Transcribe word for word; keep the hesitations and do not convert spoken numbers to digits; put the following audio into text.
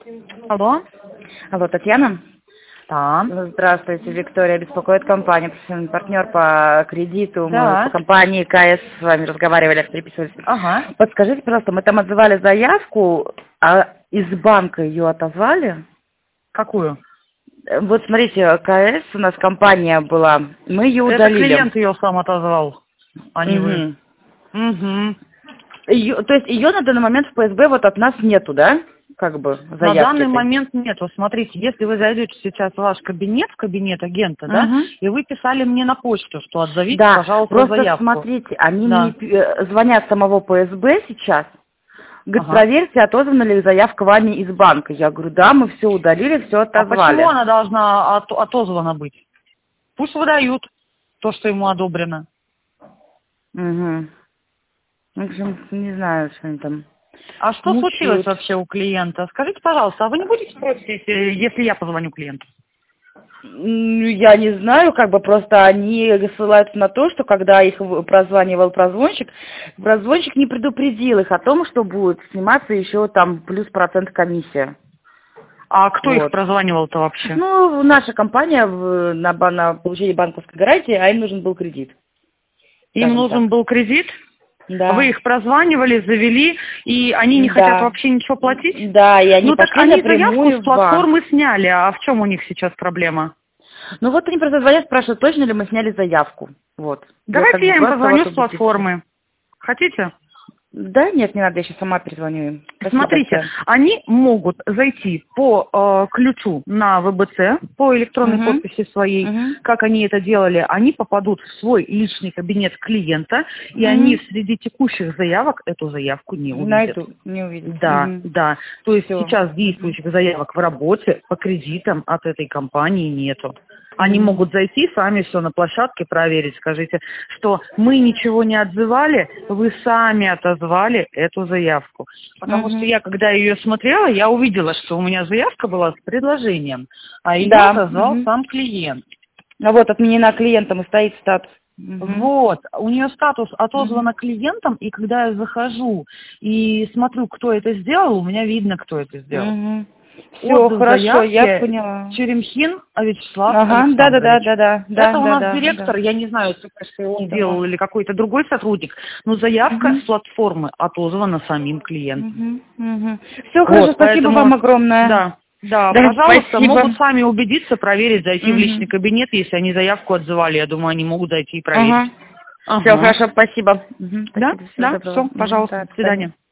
Алло. Алло, Татьяна? Да. Здравствуйте, Виктория, беспокоит компания, профессиональный партнер по кредиту. Да. Мы по компании КС с вами разговаривали, переписывались. Ага. Подскажите, пожалуйста, мы там отзывали заявку, а из банка ее отозвали? Какую? Вот смотрите, КС у нас компания была, мы ее удалили. Это клиент ее сам отозвал, а не вы. Угу. Угу. Ее, то есть ее на данный момент в ПСБ вот от нас нету, да? Как бы заявки. На данный этой. момент нет. Вот смотрите, если вы зайдете сейчас в ваш кабинет, в кабинет агента, да, Угу. и вы писали мне на почту, что отзовите, Да, пожалуйста, просто заявку. смотрите, они Да. мне э, звонят с самого ПСБ сейчас, говорят, Ага. проверьте, отозвана ли заявка вами из банка. Я говорю, да, мы все удалили, все А отозвали. почему она должна от- отозвана быть? Пусть выдают то, что ему одобрено. Угу. В общем, не знаю, что они там. А что Мучают. случилось вообще у клиента? Скажите, пожалуйста, а вы не будете против, если, если я позвоню клиенту? Ну, я не знаю, как бы просто они ссылаются на то, что когда их в- прозванивал прозвонщик, прозвонщик не предупредил их о том, что будет сниматься еще там плюс процент комиссия. А кто их Вот. прозванивал-то вообще? Ну, наша компания в- на, ба- на получение банковской гарантии, а им нужен был кредит. Им скажем нужен так. был кредит? Да. Вы их прозванивали, завели, и они не Да. хотят вообще ничего платить? Да, и они Ну так пошли они напрямую заявку с в банк. платформы сняли, а в чем у них сейчас проблема? Ну вот они просто звонят, спрашивают, точно ли мы сняли заявку. Вот. Давайте как бы я им просто позвоню вот с платформы. Хотите? Да, нет, не надо, я сейчас сама перезвоню им. Спасибо Смотрите, большое. они могут зайти по э, ключу на ВБЦ, по электронной Мгм. подписи своей, Мгм. как они это делали, они попадут в свой личный кабинет клиента, и Мгм. они среди текущих заявок эту заявку не увидят. Найду, не увидят. Да, Мгм. да. То есть Всё. сейчас действующих заявок в работе по кредитам от этой компании нету. Они Мгм. могут зайти, сами все на площадке проверить, скажите, что мы ничего не отзывали, вы сами отозвали эту заявку. Потому Мгм. что я, когда ее смотрела, я увидела, что у меня заявка была с предложением, а ее Да. отозвал Мгм. сам клиент. А вот отменена клиентом и стоит статус. Мгм. Вот, у нее статус Мгм. отозвана клиентом, и когда я захожу и смотрю, кто это сделал, у меня видно, кто это сделал. Все, Отзыв хорошо, я заявки поняла. Черемхин Вячеслав Ага, да, да, да, Александрович. да, да, да, Это у да, нас да, директор, да. я не знаю, если он Да. делал или какой-то другой сотрудник, но заявка Мгм. с платформы отозвана самим клиентом. Все, хорошо, Вот, спасибо поэтому, вам огромное. да, да, Да, пожалуйста, спасибо. могут сами убедиться, проверить, зайти в личный Мгм. кабинет, если они заявку отзывали, я думаю, они могут зайти и проверить. Ага. Все, Ага. хорошо, спасибо. Мгм, Да, спасибо, всего да, доброго. все, Мгм, пожалуйста, да, до до свидания. свидания.